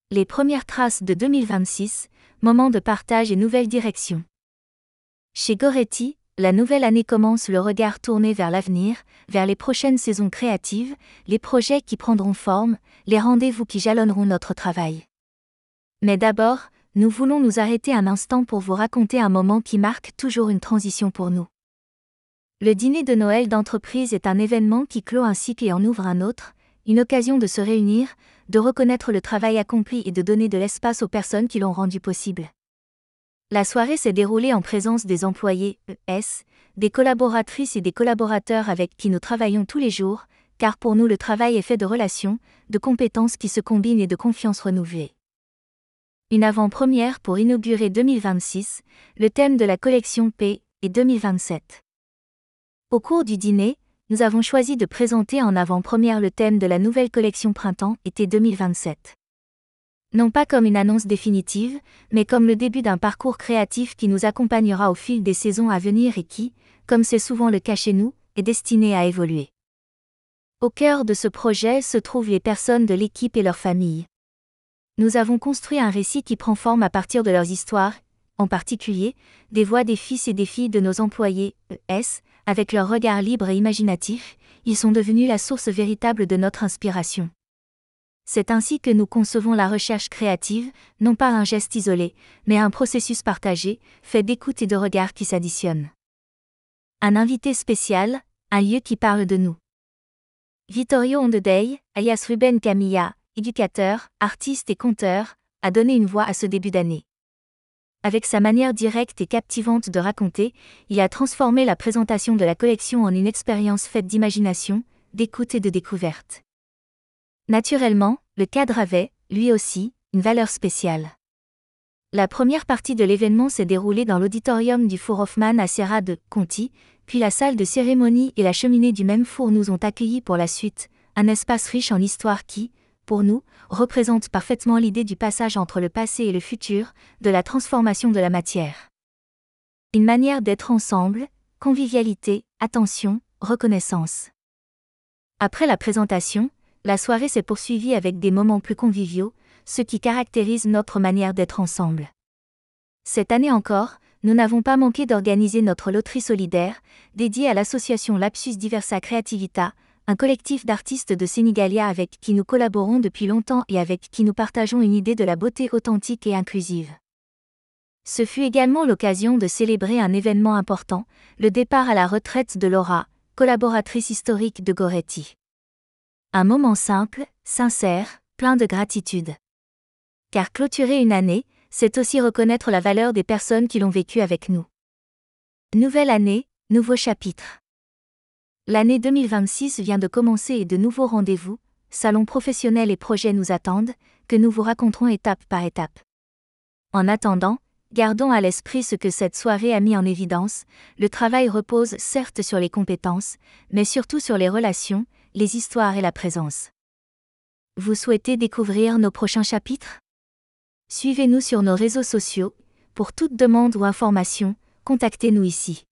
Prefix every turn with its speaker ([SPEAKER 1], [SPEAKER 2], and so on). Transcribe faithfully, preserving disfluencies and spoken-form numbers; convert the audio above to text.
[SPEAKER 1] Les premières traces de deux mille vingt-six, moment de partage et nouvelle direction. Chez Goretti, la nouvelle année commence le regard tourné vers l'avenir, vers les prochaines saisons créatives, les projets qui prendront forme, les rendez-vous qui jalonneront notre travail. Mais d'abord, nous voulons nous arrêter un instant pour vous raconter un moment qui marque toujours une transition pour nous. Le dîner de Noël d'entreprise est un événement qui clôt un cycle et en ouvre un autre, une occasion de se réunir, de reconnaître le travail accompli et de donner de l'espace aux personnes qui l'ont rendu possible. La soirée s'est déroulée en présence des employés, E S, des collaboratrices et des collaborateurs avec qui nous travaillons tous les jours, car pour nous le travail est fait de relations, de compétences qui se combinent et de confiance renouvelée. Une avant-première pour inaugurer deux mille vingt-six, le thème de la collection P est deux mille vingt-sept. Au cours du dîner, nous avons choisi de présenter en avant-première le thème de la nouvelle collection Printemps-été deux mille vingt-sept. Non pas comme une annonce définitive, mais comme le début d'un parcours créatif qui nous accompagnera au fil des saisons à venir et qui, comme c'est souvent le cas chez nous, est destiné à évoluer. Au cœur de ce projet se trouvent les personnes de l'équipe et leurs familles. Nous avons construit un récit qui prend forme à partir de leurs histoires, en particulier, des voix des fils et des filles de nos employés, E S, avec leur regard libre et imaginatif, ils sont devenus la source véritable de notre inspiration. C'est ainsi que nous concevons la recherche créative, non pas un geste isolé, mais un processus partagé, fait d'écoute et de regards qui s'additionnent. Un invité spécial, un lieu qui parle de nous. Vittorio Ondedei, alias Ruben Camilla, éducateur, artiste et conteur, a donné une voix à ce début d'année. Avec sa manière directe et captivante de raconter, il a transformé la présentation de la collection en une expérience faite d'imagination, d'écoute et de découverte. Naturellement, le cadre avait, lui aussi, une valeur spéciale. La première partie de l'événement s'est déroulée dans l'auditorium du four Hoffmann à Sierra de Conti, puis la salle de cérémonie et la cheminée du même four nous ont accueillis pour la suite, un espace riche en histoire qui, pour nous, représente parfaitement l'idée du passage entre le passé et le futur, de la transformation de la matière. Une manière d'être ensemble, convivialité, attention, reconnaissance. Après la présentation, la soirée s'est poursuivie avec des moments plus conviviaux, ce qui caractérise notre manière d'être ensemble. Cette année encore, nous n'avons pas manqué d'organiser notre loterie solidaire, dédiée à l'association Lapsus Diversa Creativita, un collectif d'artistes de Sénégalia avec qui nous collaborons depuis longtemps et avec qui nous partageons une idée de la beauté authentique et inclusive. Ce fut également l'occasion de célébrer un événement important, le départ à la retraite de Laura, collaboratrice historique de Goretti. Un moment simple, sincère, plein de gratitude. Car clôturer une année, c'est aussi reconnaître la valeur des personnes qui l'ont vécue avec nous. Nouvelle année, nouveau chapitre. L'année deux mille vingt-six vient de commencer et de nouveaux rendez-vous, salons professionnels et projets nous attendent, que nous vous raconterons étape par étape. En attendant, gardons à l'esprit ce que cette soirée a mis en évidence, le travail repose certes sur les compétences, mais surtout sur les relations, les histoires et la présence. Vous souhaitez découvrir nos prochains chapitres ? Suivez-nous sur nos réseaux sociaux. Pour toute demande ou information, contactez-nous ici.